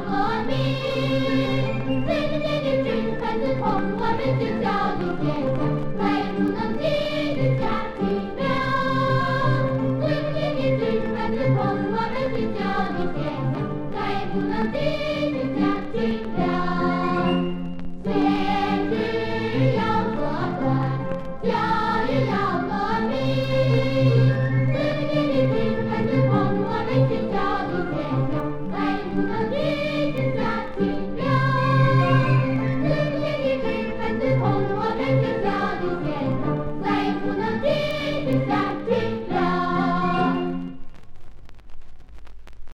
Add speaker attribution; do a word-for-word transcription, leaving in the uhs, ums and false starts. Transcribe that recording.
Speaker 1: 国民。随着年年军孩子同我们学校的天下，再也不能记得下去了。随着年年军孩子同我们学校的天下，再也不能记